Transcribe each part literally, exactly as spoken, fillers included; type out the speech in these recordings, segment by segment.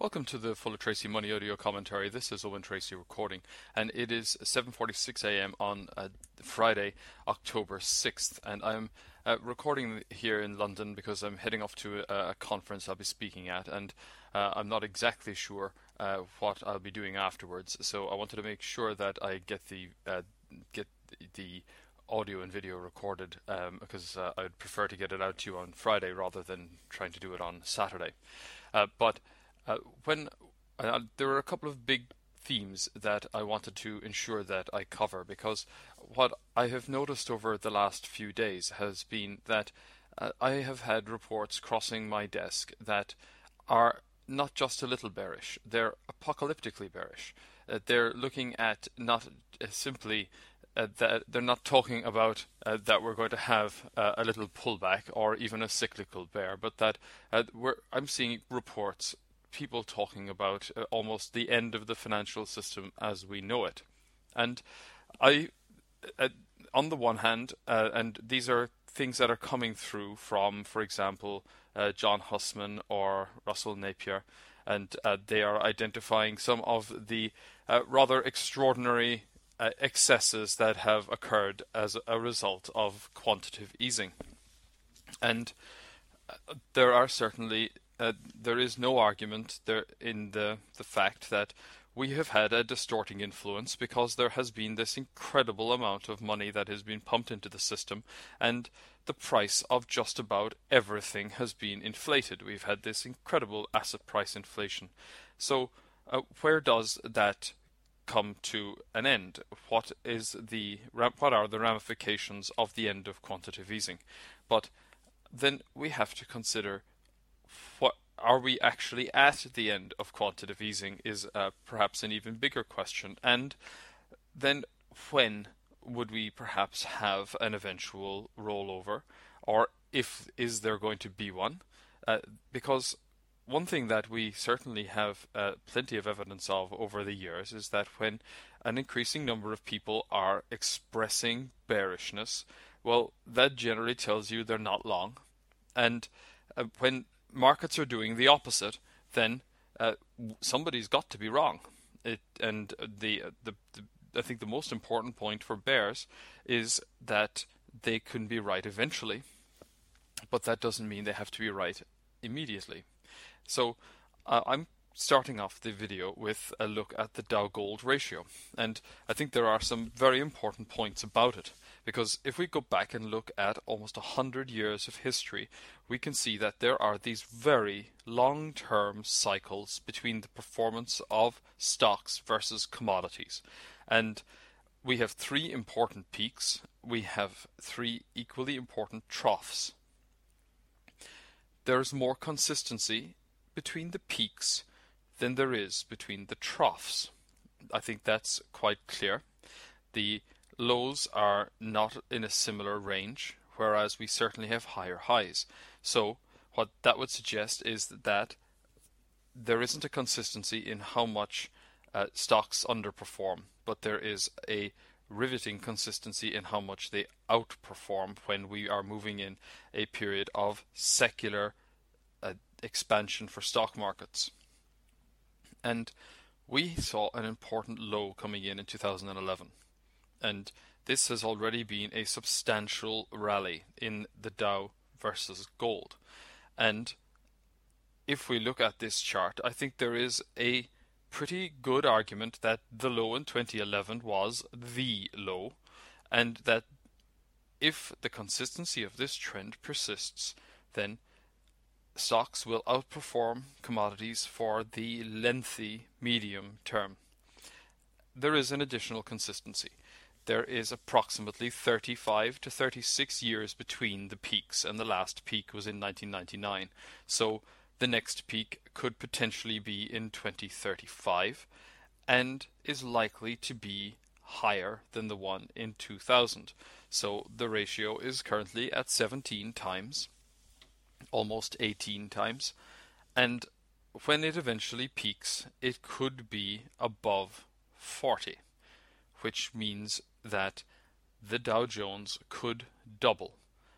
Welcome to the Full of Tracy Money audio commentary. This is Owen Tracy recording, and it is seven forty-six a m on uh, Friday, October sixth, and I'm uh, recording here in London because I'm heading off to a, a conference I'll be speaking at, and uh, I'm not exactly sure uh, what I'll be doing afterwards. So I wanted to make sure that I get the uh, get the audio and video recorded um, because uh, I'd prefer to get it out to you on Friday rather than trying to do it on Saturday. Uh, but Uh, when uh, there were a couple of big themes that I wanted to ensure that I cover, because what I have noticed over the last few days has been that uh, I have had reports crossing my desk that are not just a little bearish, they're apocalyptically bearish. Uh, they're looking at not uh, simply uh, that they're not talking about uh, that we're going to have uh, a little pullback or even a cyclical bear, but that uh, we're, I'm seeing reports people talking about uh, almost the end of the financial system as we know it. And I, uh, on the one hand, uh, and these are things that are coming through from, for example, uh, John Hussman or Russell Napier, and uh, they are identifying some of the uh, rather extraordinary uh, excesses that have occurred as a result of quantitative easing. And uh, there are certainly Uh, there is no argument there in the the fact that we have had a distorting influence because there has been this incredible amount of money that has been pumped into the system, and the price of just about everything has been inflated. We've had this incredible asset price inflation. So uh, where does that come to an end? What is the what are the ramifications of the end of quantitative easing? But then we have to consider, what are we actually at the end of quantitative easing is uh, perhaps an even bigger question. And then when would we perhaps have an eventual rollover, or if is there going to be one? Uh, because one thing that we certainly have uh, plenty of evidence of over the years is that when an increasing number of people are expressing bearishness, well, that generally tells you they're not long. And uh, when markets are doing the opposite, then uh, somebody's got to be wrong. It, and the, the the I think the most important point for bears is that they can be right eventually, but that doesn't mean they have to be right immediately. So uh, I'm starting off the video with a look at the Dow Gold ratio, and I think there are some very important points about it. Because if we go back and look at almost a hundred years of history, we can see that there are these very long-term cycles between the performance of stocks versus commodities. And we have three important peaks. We have three equally important troughs. There's more consistency between the peaks than there is between the troughs. I think that's quite clear. The lows are not in a similar range, whereas we certainly have higher highs. So what that would suggest is that there isn't a consistency in how much uh, stocks underperform, but there is a riveting consistency in how much they outperform when we are moving in a period of secular uh, expansion for stock markets. And we saw an important low coming in in two thousand eleven. And this has already been a substantial rally in the Dow versus gold. And if we look at this chart, I think there is a pretty good argument that the low in twenty eleven was the low, and that if the consistency of this trend persists, then stocks will outperform commodities for the lengthy medium term. There is an additional consistency. There is approximately thirty-five to thirty-six years between the peaks, and the last peak was in nineteen ninety-nine. So the next peak could potentially be in twenty thirty-five, and is likely to be higher than the one in two thousand. So the ratio is currently at seventeen times, almost eighteen times, and when it eventually peaks, it could be above forty, which means that the Dow Jones could double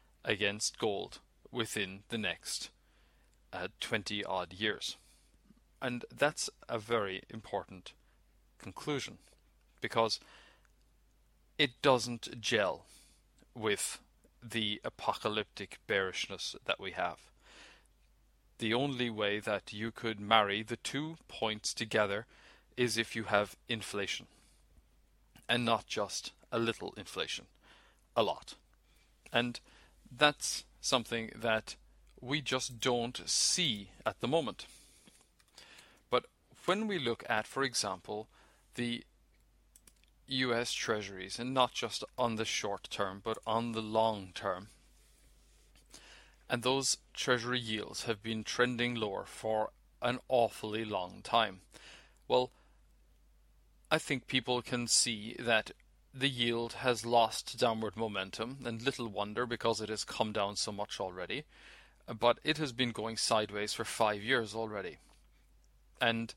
against gold within the next uh, twenty odd years. And that's a very important conclusion because it doesn't gel with the apocalyptic bearishness that we have. The only way that you could marry the two points together is if you have inflation. And not just a little inflation, a lot. And that's something that we just don't see at the moment. But when we look at, for example, the U S Treasuries, and not just on the short term, but on the long term, and those Treasury yields have been trending lower for an awfully long time. Well, I think people can see that the yield has lost downward momentum, and little wonder because it has come down so much already. But it has been going sideways for five years already. And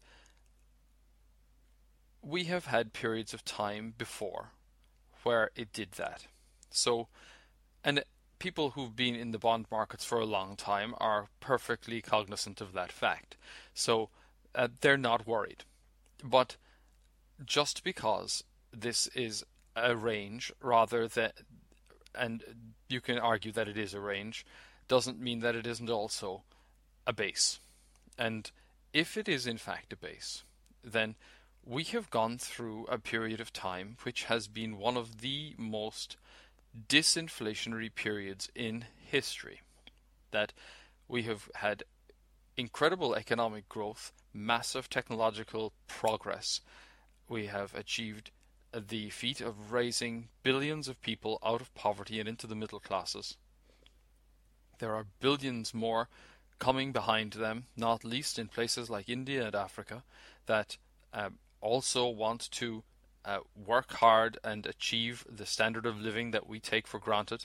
we have had periods of time before where it did that. So, and people who've been in the bond markets for a long time are perfectly cognizant of that fact. So uh, they're not worried. But just because this is a range rather than, and you can argue that it is a range, doesn't mean that it isn't also a base. And if it is in fact a base, then we have gone through a period of time which has been one of the most disinflationary periods in history. That we have had incredible economic growth, massive technological progress. We have achieved the feat of raising billions of people out of poverty and into the middle classes. There are billions more coming behind them, not least in places like India and Africa, that um, also want to uh, work hard and achieve the standard of living that we take for granted.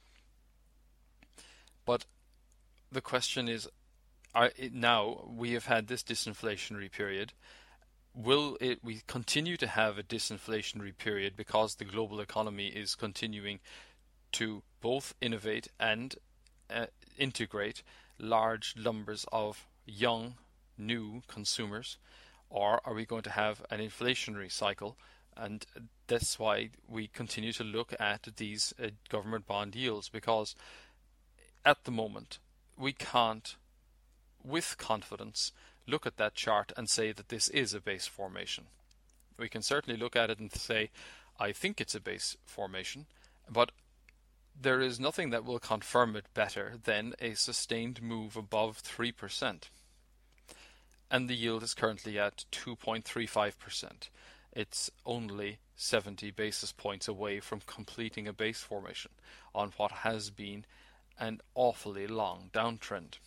But the question is, are, now we have had this disinflationary period. Will it, we continue to have a disinflationary period because the global economy is continuing to both innovate and uh, integrate large numbers of young, new consumers? Or are we going to have an inflationary cycle? And that's why we continue to look at these uh, government bond yields, because at the moment we can't, with confidence, look at that chart and say that this is a base formation. We can certainly look at it and say, I think it's a base formation, but there is nothing that will confirm it better than a sustained move above three percent. And the yield is currently at two point three five percent. It's only seventy basis points away from completing a base formation on what has been an awfully long downtrend.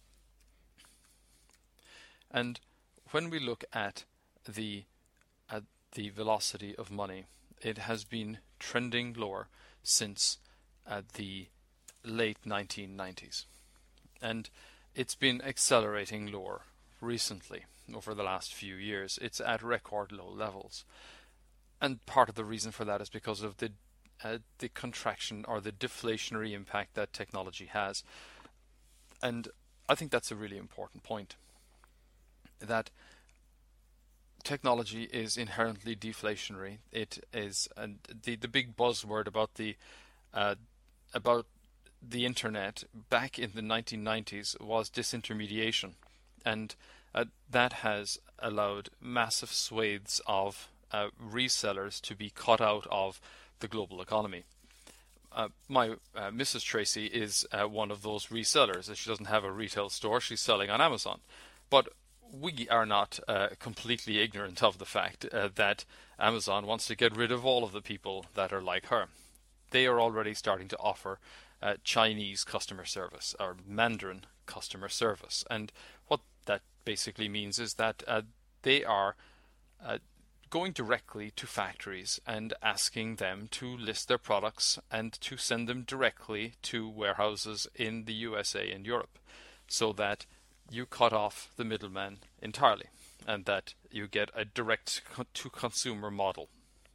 And when we look at the at the velocity of money, it has been trending lower since uh, the late nineteen nineties. And it's been accelerating lower recently over the last few years. It's at record low levels. And part of the reason for that is because of the uh, the contraction or the deflationary impact that technology has. And I think that's a really important point, that technology is inherently deflationary. It is, and the the big buzzword about the uh, about the internet back in the nineteen nineties was disintermediation, and uh, that has allowed massive swathes of uh, resellers to be cut out of the global economy. Uh, my uh, Missus Tracy is uh, one of those resellers. She doesn't have a retail store. She's selling on Amazon. But we are not uh, completely ignorant of the fact uh, that Amazon wants to get rid of all of the people that are like her. They are already starting to offer uh, Chinese customer service or Mandarin customer service. And what that basically means is that uh, they are uh, going directly to factories and asking them to list their products and to send them directly to warehouses in the U S A and Europe, so that you cut off the middleman entirely and that you get a direct to consumer model.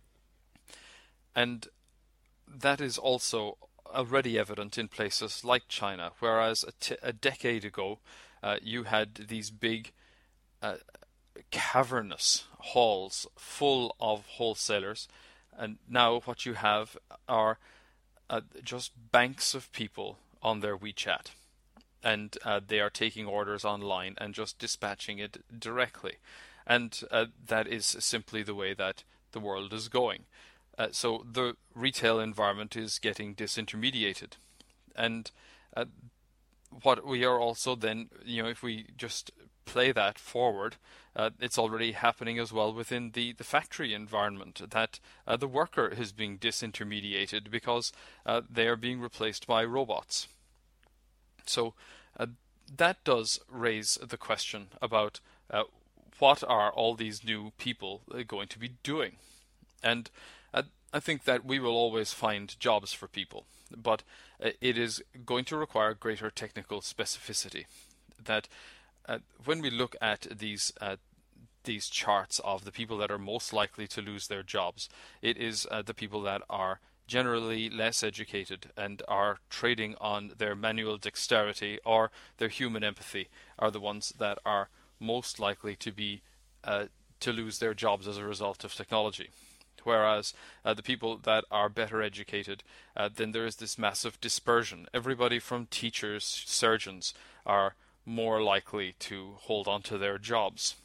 And that is also already evident in places like China, whereas a, t- a decade ago uh, you had these big uh, cavernous halls full of wholesalers, and now what you have are uh, just banks of people on their WeChat, and uh, they are taking orders online and just dispatching it directly, and uh, that is simply the way that the world is going. Uh, so the retail environment is getting disintermediated, and uh, what we are also then, you know, if we just play that forward, uh, it's already happening as well within the, the factory environment, that uh, the worker is being disintermediated because uh, they are being replaced by robots. So uh, that does raise the question about uh, what are all these new people going to be doing? And uh, I think that we will always find jobs for people, but uh, it is going to require greater technical specificity. That uh, when we look at these uh, these charts of the people that are most likely to lose their jobs, it is uh, the people that are generally less educated and are trading on their manual dexterity or their human empathy are the ones that are most likely to be uh, to lose their jobs as a result of technology. Whereas uh, the people that are better educated, uh, then there is this massive dispersion. Everybody from teachers, surgeons, are more likely to hold on to their jobs.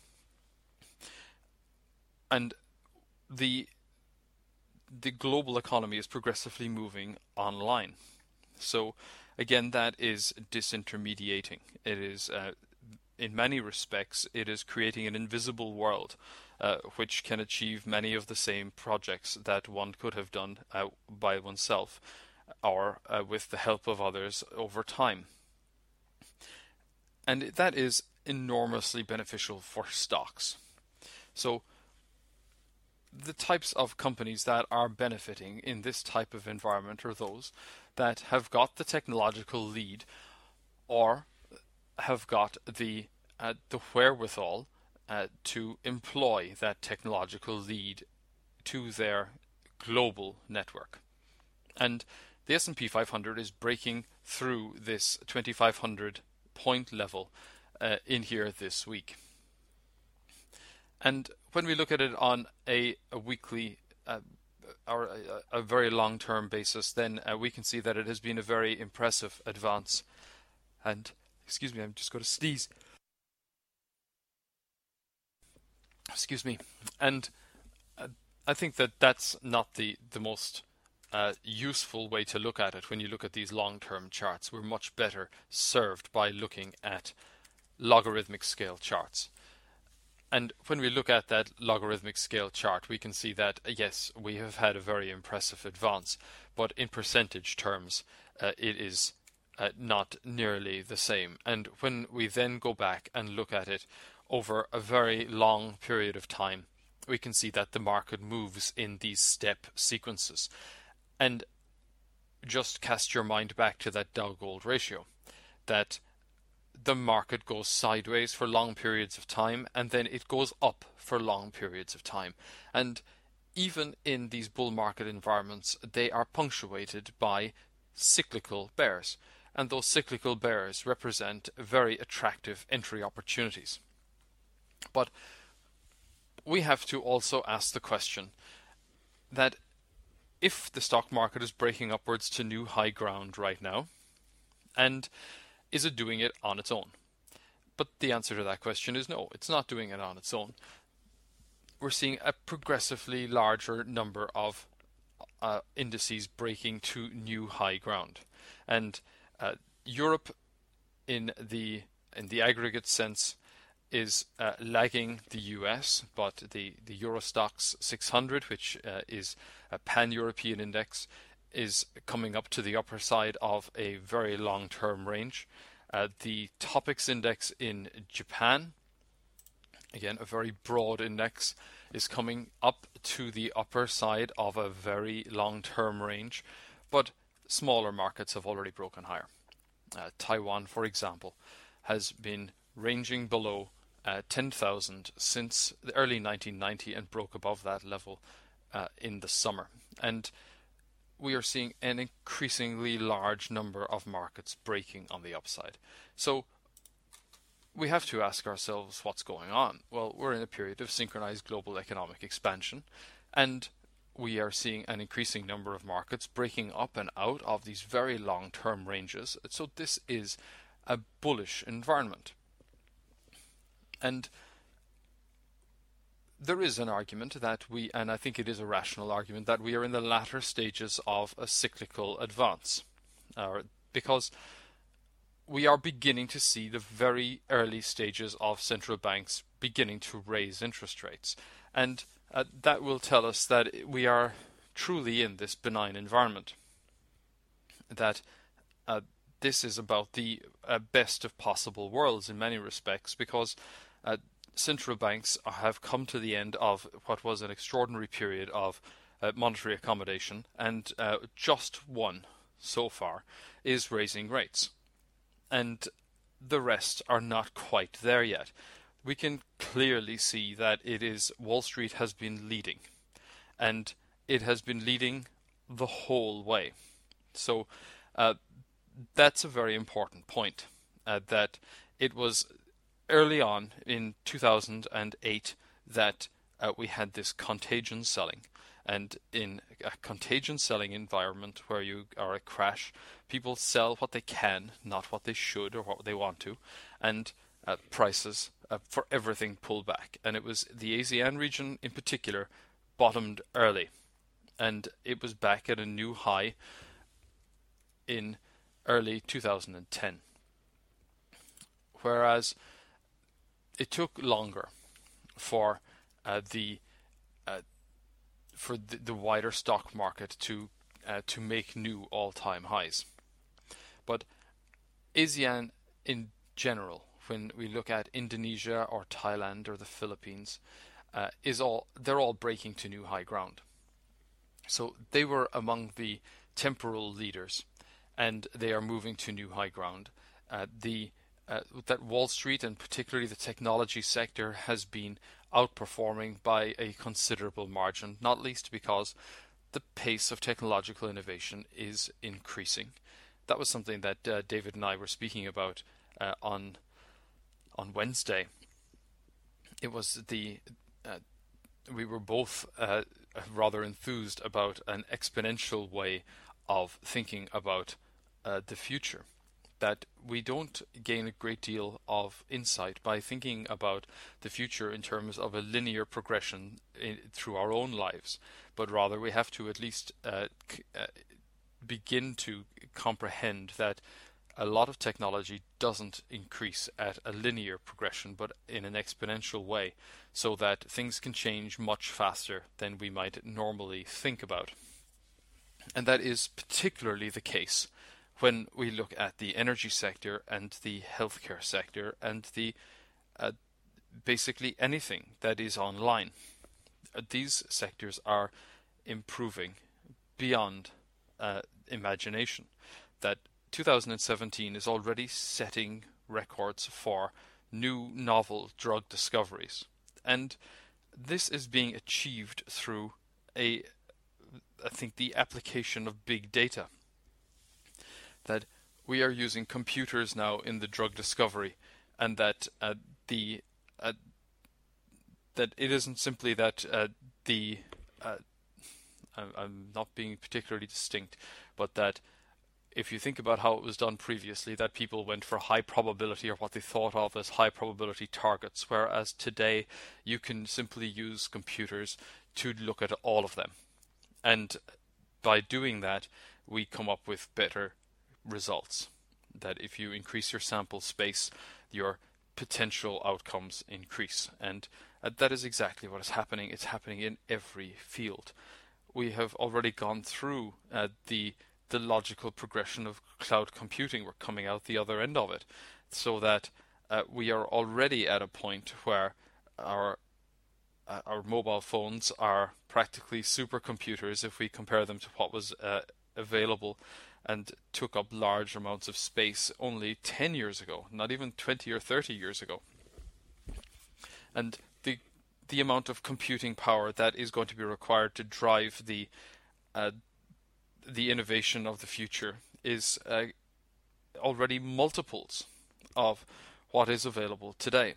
And the the global economy is progressively moving online. So again, that is disintermediating. It is, uh, in many respects, it is creating an invisible world uh, which can achieve many of the same projects that one could have done uh, by oneself or uh, with the help of others over time. And that is enormously beneficial for stocks. So the types of companies that are benefiting in this type of environment are those that have got the technological lead or have got the uh, the wherewithal uh, to employ that technological lead to their global network. And the S and P five hundred is breaking through this twenty-five hundred point level uh, in here this week. And when we look at it on a, a weekly uh, or a, a very long-term basis, then uh, we can see that it has been a very impressive advance. And, excuse me, I'm just going to sneeze. Excuse me. And uh, I think that that's not the, the most uh, useful way to look at it when you look at these long-term charts. We're much better served by looking at logarithmic scale charts. And when we look at that logarithmic scale chart, we can see that, yes, we have had a very impressive advance, but in percentage terms, uh, it is uh, not nearly the same. And when we then go back and look at it over a very long period of time, we can see that the market moves in these step sequences. And just cast your mind back to that Dow-Gold ratio, that the market goes sideways for long periods of time and then it goes up for long periods of time. And even in these bull market environments, they are punctuated by cyclical bears. And those cyclical bears represent very attractive entry opportunities. But we have to also ask the question that if the stock market is breaking upwards to new high ground right now, and is it doing it on its own? But the answer to that question is no, it's not doing it on its own. We're seeing a progressively larger number of uh, indices breaking to new high ground. And uh, Europe, in the in the aggregate sense, is uh, lagging the U S, but the, the Eurostoxx six hundred, which uh, is a pan-European index, is coming up to the upper side of a very long-term range. Uh, the Topix index in Japan, again a very broad index, is coming up to the upper side of a very long-term range, but smaller markets have already broken higher. Uh, Taiwan, for example, has been ranging below uh, ten thousand since the early nineteen ninety and broke above that level uh, in the summer. And we are seeing an increasingly large number of markets breaking on the upside. So we have to ask ourselves what's going on. Well, we're in a period of synchronized global economic expansion, and we are seeing an increasing number of markets breaking up and out of these very long-term ranges. So this is a bullish environment. And there is an argument that we, and I think it is a rational argument, that we are in the latter stages of a cyclical advance. Uh, because we are beginning to see the very early stages of central banks beginning to raise interest rates. And uh, that will tell us that we are truly in this benign environment. That uh, this is about the uh, best of possible worlds in many respects, because uh, central banks have come to the end of what was an extraordinary period of uh, monetary accommodation, and uh, just one so far is raising rates. And the rest are not quite there yet. We can clearly see that it is Wall Street has been leading, and it has been leading the whole way. So uh, that's a very important point, uh, that it was early on in two thousand eight that uh, we had this contagion selling. And in a contagion selling environment where you are a crash, people sell what they can, not what they should or what they want to, and uh, prices uh, for everything pull back. And it was the ASEAN region in particular bottomed early, and it was back at a new high in early two thousand ten. Whereas it took longer for uh, the uh, for the, the wider stock market to uh, to make new all-time highs. But ASEAN in general, when we look at Indonesia or Thailand or the Philippines, uh, is all they're all breaking to new high ground. So they were among the temporal leaders, and they are moving to new high ground. Uh, the uh, that Wall Street and particularly the technology sector has been outperforming by a considerable margin, not least because the pace of technological innovation is increasing. That was something that uh, David and I were speaking about uh, on on Wednesday. It was the uh, we were both uh, rather enthused about an exponential way of thinking about uh, the future. That we don't gain a great deal of insight by thinking about the future in terms of a linear progression in, through our own lives, but rather we have to at least uh, c- uh, begin to comprehend that a lot of technology doesn't increase at a linear progression, but in an exponential way, so that things can change much faster than we might normally think about. And that is particularly the case when we look at the energy sector and the healthcare sector and the uh, basically anything that is online. Uh, these sectors are improving beyond uh, imagination. That two thousand seventeen is already setting records for new novel drug discoveries, and this is being achieved through a, I think, the application of big data. That we are using computers now in the drug discovery, and that uh, the uh, that it isn't simply that uh, the uh, I'm not being particularly distinct, but that if you think about how it was done previously, that people went for high probability or what they thought of as high probability targets, whereas today you can simply use computers to look at all of them, and by doing that we come up with better results. That if you increase your sample space, your potential outcomes increase, and uh, that is exactly what is happening. It's happening in every field. We have already gone through uh, the the logical progression of cloud computing. We're coming out the other end of it, so that uh, we are already at a point where our uh, our mobile phones are practically supercomputers if we compare them to what was uh, available and took up large amounts of space only ten years ago, not even twenty or thirty years ago. And the the amount of computing power that is going to be required to drive the uh, the innovation of the future is uh, already multiples of what is available today.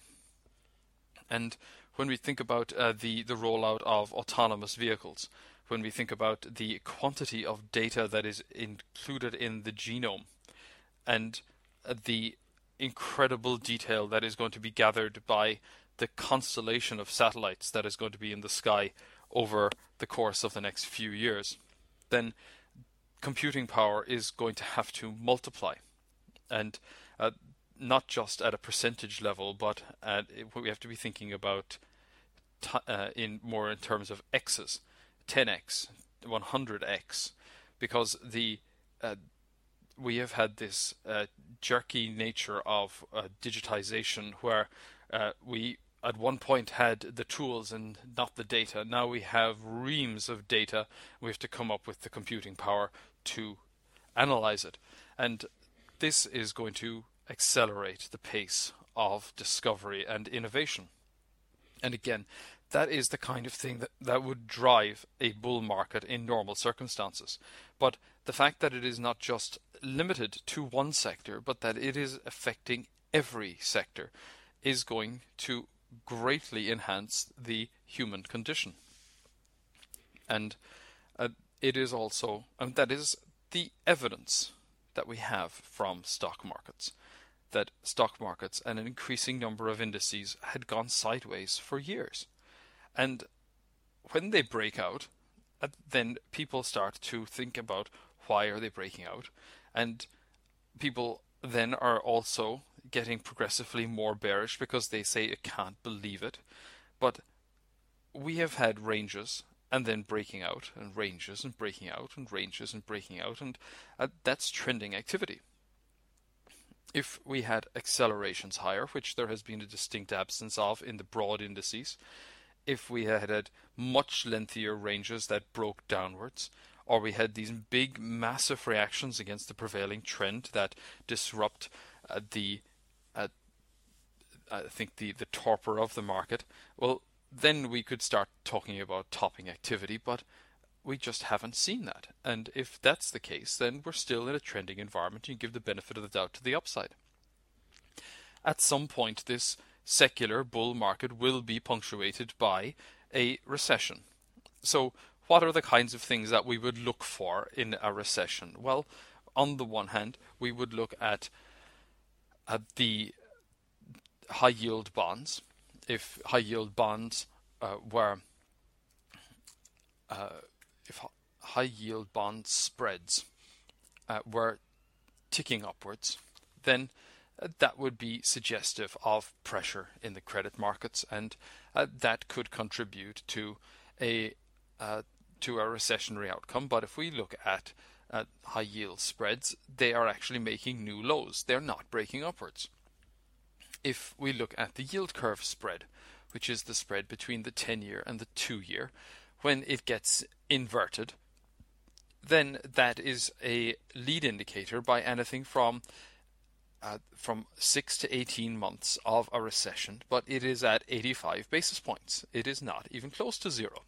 And when we think about uh, the, the rollout of autonomous vehicles, when we think about the quantity of data that is included in the genome, and uh, the incredible detail that is going to be gathered by the constellation of satellites that is going to be in the sky over the course of the next few years, then computing power is going to have to multiply. And uh, not just at a percentage level, but at, we have to be thinking about t- uh, in more in terms of x's, ten x, one hundred x, because the uh, we have had this uh, jerky nature of uh, digitization where uh, we at one point had the tools and not the data. Now we have reams of data. We have to come up with the computing power to analyze it. And this is going to accelerate the pace of discovery and innovation. And again, that is the kind of thing that, that would drive a bull market in normal circumstances. But the fact that it is not just limited to one sector, but that it is affecting every sector, is going to greatly enhance the human condition. And uh, it is also, and that is the evidence that we have from stock markets, that stock markets and an increasing number of indices had gone sideways for years. And when they break out, uh, then people start to think about why are they breaking out, and people then are also getting progressively more bearish because they say I can't believe it. But we have had ranges and then breaking out, and ranges and breaking out, and ranges and breaking out, and uh, that's trending activity. If we had accelerations higher, which there has been a distinct absence of in the broad indices, if we had had much lengthier ranges that broke downwards, or we had these big massive reactions against the prevailing trend that disrupt uh, the uh, I think the, the torpor of the market, well, then we could start talking about topping activity, but we just haven't seen that. And if that's the case, then we're still in a trending environment. You give the benefit of the doubt to the upside. At some point, this secular bull market will be punctuated by a recession. So what are the kinds of things that we would look for in a recession? Well, on the one hand, we would look at, at the high yield bonds. If high yield bonds uh, were uh, if high yield bond spreads uh, were ticking upwards, then uh, that would be suggestive of pressure in the credit markets, and uh, that could contribute to a uh, to a recessionary outcome. But if we look at uh, high yield spreads, they are actually making new lows. They're not breaking upwards. If we look at the yield curve spread, which is the spread between the ten-year and the two-year, when it gets inverted, then that is a lead indicator by anything from uh, from six to eighteen months of a recession, but it is at eighty-five basis points. It is not even close to zero.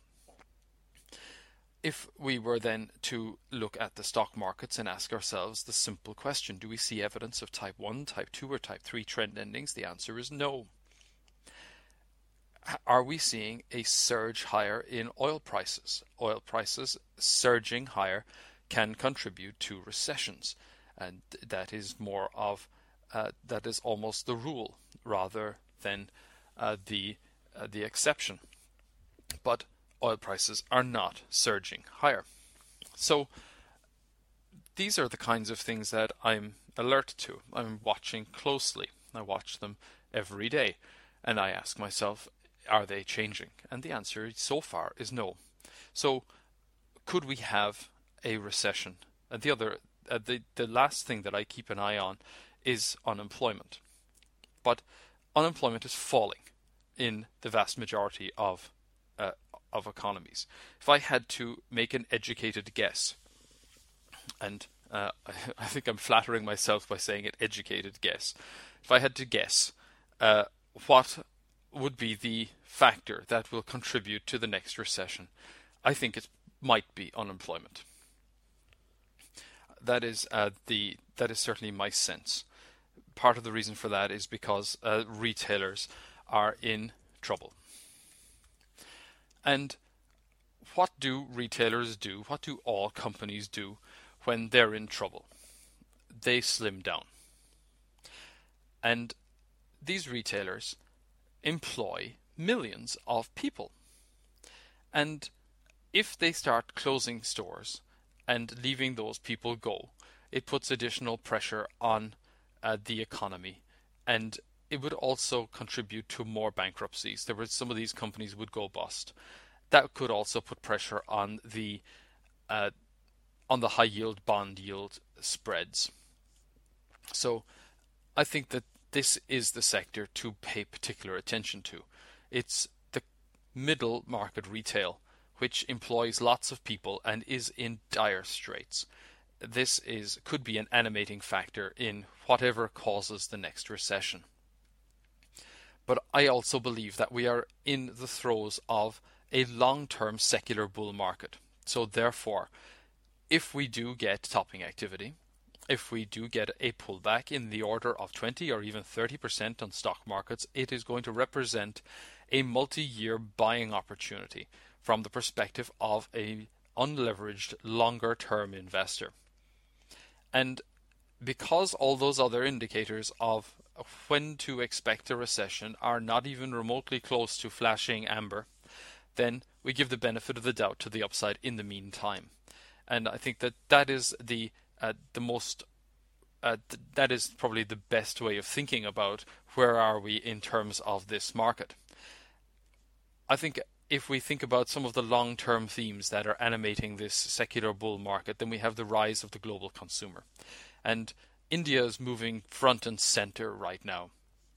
If we were then to look at the stock markets and ask ourselves the simple question, do we see evidence of type one, type two, or type three trend endings? The answer is no. Are we seeing a surge higher in oil prices? Oil prices surging higher can contribute to recessions, and that is more of uh, that is almost the rule rather than uh, the uh, the exception. But oil prices are not surging higher. So these are the kinds of things that I'm alert to. I'm watching closely. I watch them every day, and I ask myself, are they changing? And the answer so far is no. So could we have a recession? And the other, uh, the, the last thing that I keep an eye on is unemployment. But unemployment is falling in the vast majority of uh, of economies. If I had to make an educated guess, and uh, I, I think I'm flattering myself by saying an educated guess, if I had to guess uh, what would be the factor that will contribute to the next recession, I think it might be unemployment. That is uh, the that is certainly my sense, part of the reason for that is because uh, retailers are in trouble. And what do retailers do? What do all companies do when they're in trouble? They slim down. And these retailers employ millions of people. And if they start closing stores and leaving those people go, it puts additional pressure on uh, the economy, and it would also contribute to more bankruptcies. There were some of these companies would go bust. That could also put pressure on the uh, on the high yield bond yield spreads. So I think that this is the sector to pay particular attention to. It's the middle market retail, which employs lots of people and is in dire straits. This is could be an animating factor in whatever causes the next recession. But I also believe that we are in the throes of a long-term secular bull market. So therefore, if we do get topping activity, if we do get a pullback in the order of twenty or even thirty percent on stock markets, it is going to represent a multi-year buying opportunity from the perspective of a unleveraged longer-term investor. And because all those other indicators of when to expect a recession are not even remotely close to flashing amber, then we give the benefit of the doubt to the upside in the meantime. And I think that that is the uh, the most uh, th- that is probably the best way of thinking about where are we in terms of this market. I think if we think about some of the long-term themes that are animating this secular bull market, then we have the rise of the global consumer. And India is moving front and center right now.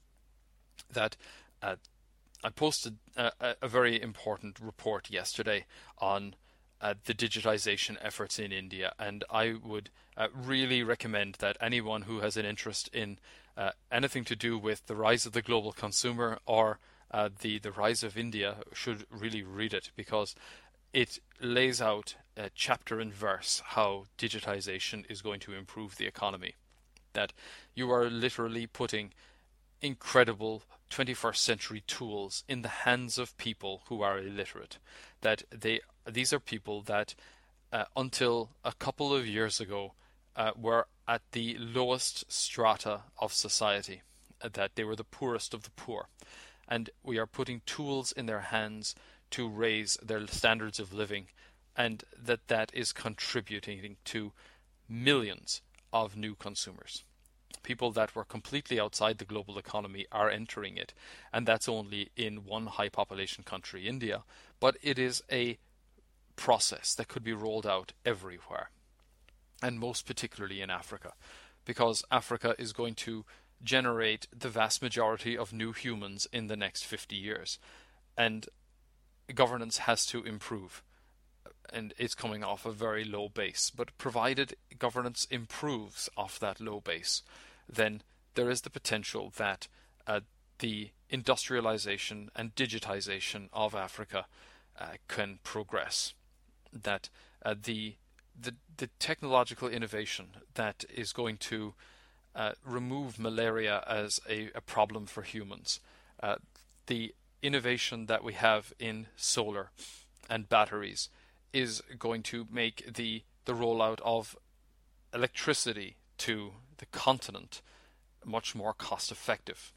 That uh, I posted a, a very important report yesterday on uh, the digitization efforts in India, and I would uh, really recommend that anyone who has an interest in uh, anything to do with the rise of the global consumer or uh, the, the rise of India should really read it, because it lays out uh, chapter and verse how digitization is going to improve the economy. That you are literally putting incredible twenty-first century tools in the hands of people who are illiterate. That they these are people that uh, until a couple of years ago uh, were at the lowest strata of society, uh, that they were the poorest of the poor. And we are putting tools in their hands to raise their standards of living, and that that is contributing to millions of new consumers. People that were completely outside the global economy are entering it, and that's only in one high population country, India, but it is a process that could be rolled out everywhere, and most particularly in Africa, because Africa is going to generate the vast majority of new humans in the next fifty years, and governance has to improve. And it's coming off a very low base. But provided governance improves off that low base, then there is the potential that uh, the industrialization and digitization of Africa uh, can progress. That uh, the, the the technological innovation that is going to uh, remove malaria as a, a problem for humans, uh, the innovation that we have in solar and batteries, is going to make the, the rollout of electricity to the continent much more cost effective.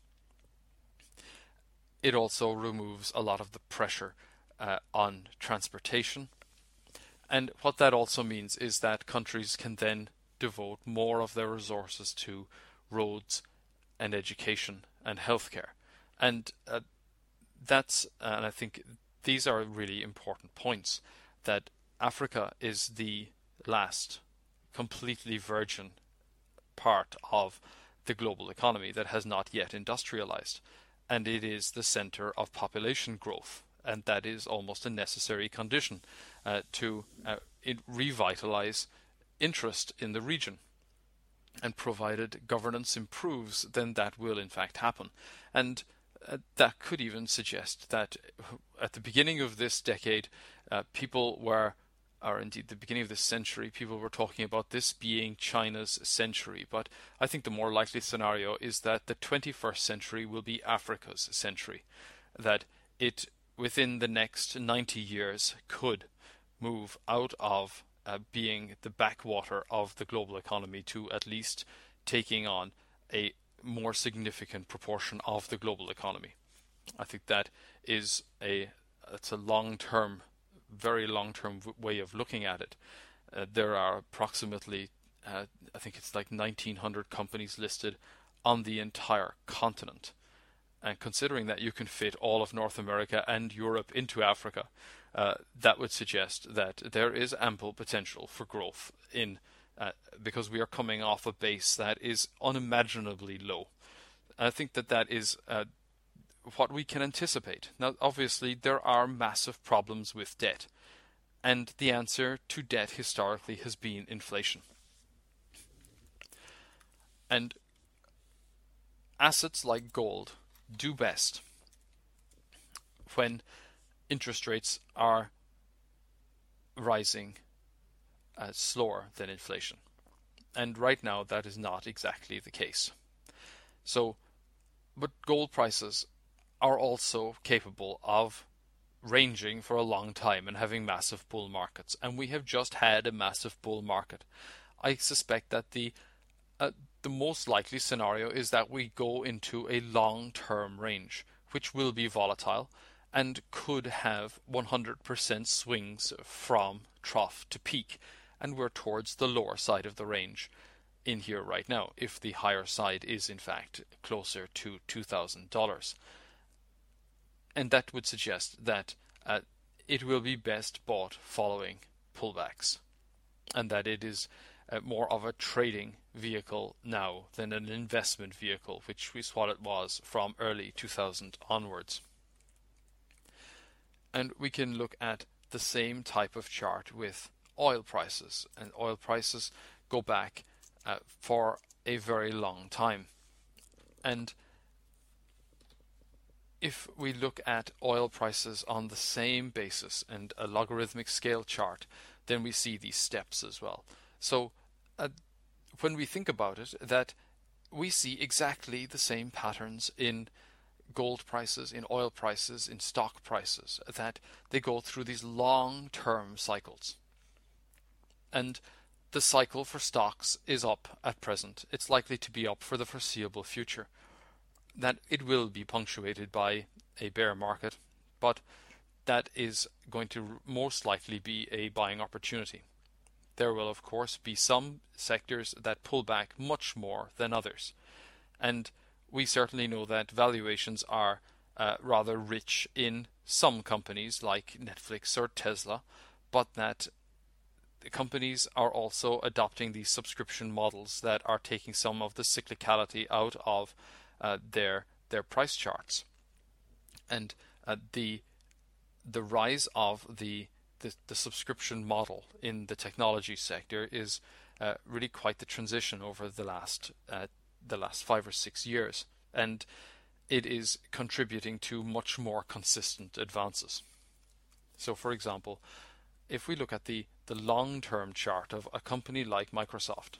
It also removes a lot of the pressure uh, on transportation. And what that also means is that countries can then devote more of their resources to roads and education and healthcare. And uh, that's, and I think these are really important points, that Africa is the last completely virgin part of the global economy that has not yet industrialized, and it is the center of population growth, and that is almost a necessary condition uh, to uh, it revitalize interest in the region. And provided governance improves, then that will in fact happen. And uh, that could even suggest that at the beginning of this decade, uh, people were or indeed the beginning of this century, people were talking about this being China's century. But I think the more likely scenario is that the twenty-first century will be Africa's century. That it, within the next ninety years, could move out of uh, being the backwater of the global economy to at least taking on a more significant proportion of the global economy. I think that is a it's a long-term, very long-term w- way of looking at it. Uh, there are approximately, uh, I think it's like nineteen hundred companies listed on the entire continent. And considering that you can fit all of North America and Europe into Africa, uh, that would suggest that there is ample potential for growth in uh, because we are coming off a base that is unimaginably low. I think that that is uh, what we can anticipate. Now, obviously, there are massive problems with debt, and the answer to debt historically has been inflation. And assets like gold do best when interest rates are rising uh, slower than inflation. And right now, that is not exactly the case. So, but gold prices are also capable of ranging for a long time and having massive bull markets. And we have just had a massive bull market. I suspect that the uh, the most likely scenario is that we go into a long-term range, which will be volatile and could have one hundred percent swings from trough to peak. And we're towards the lower side of the range in here right now, if the higher side is in fact closer to two thousand dollars. And that would suggest that uh, it will be best bought following pullbacks, and that it is uh, more of a trading vehicle now than an investment vehicle, which is what it was from early two thousand onwards. And we can look at the same type of chart with oil prices, and oil prices go back uh, for a very long time. And if we look at oil prices on the same basis and a logarithmic scale chart, then we see these steps as well. So uh, when we think about it, that we see exactly the same patterns in gold prices, in oil prices, in stock prices, that they go through these long-term cycles. And the cycle for stocks is up at present. It's likely to be up for the foreseeable future. That it will be punctuated by a bear market, but that is going to most likely be a buying opportunity. There will, of course, be some sectors that pull back much more than others. And we certainly know that valuations are uh, rather rich in some companies like Netflix or Tesla, but that the companies are also adopting these subscription models that are taking some of the cyclicality out of uh, their their price charts. And uh, the the rise of the, the the subscription model in the technology sector is uh, really quite the transition over the last uh, the last five or six years, and it is contributing to much more consistent advances. So, for example, if we look at the the long-term chart of a company like Microsoft,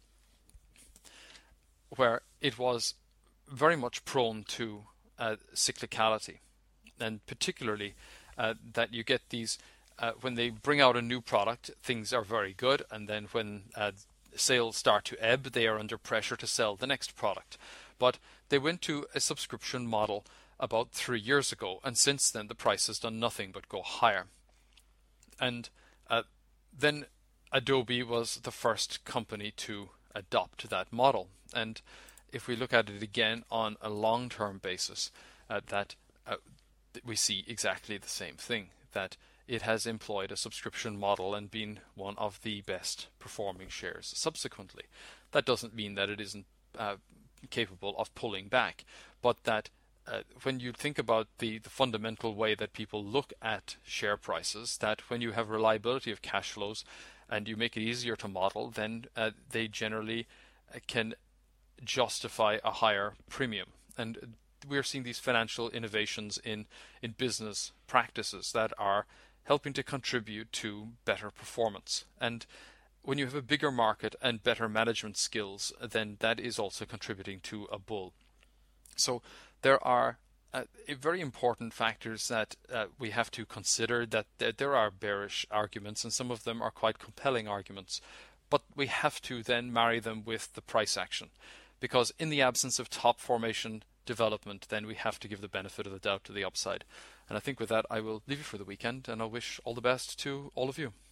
where it was very much prone to uh, cyclicality, and particularly uh, that you get these uh, when they bring out a new product, things are very good, and then when uh, sales start to ebb, they are under pressure to sell the next product. But they went to a subscription model about three years ago, and since then the price has done nothing but go higher. And uh, then Adobe was the first company to adopt that model. And if we look at it again on a long-term basis, uh, that uh, we see exactly the same thing, that it has employed a subscription model and been one of the best performing shares subsequently. That doesn't mean that it isn't uh, capable of pulling back, but that uh, when you think about the, the fundamental way that people look at share prices, that when you have reliability of cash flows and you make it easier to model, then uh, they generally uh, can justify a higher premium. And we're seeing these financial innovations in, in business practices that are helping to contribute to better performance. And when you have a bigger market and better management skills, then that is also contributing to a bull. So there are uh, very important factors that uh, we have to consider, that th- there are bearish arguments, and some of them are quite compelling arguments, but we have to then marry them with the price action, because in the absence of top formation development, then we have to give the benefit of the doubt to the upside. And I think with that, I will leave you for the weekend, and I wish all the best to all of you.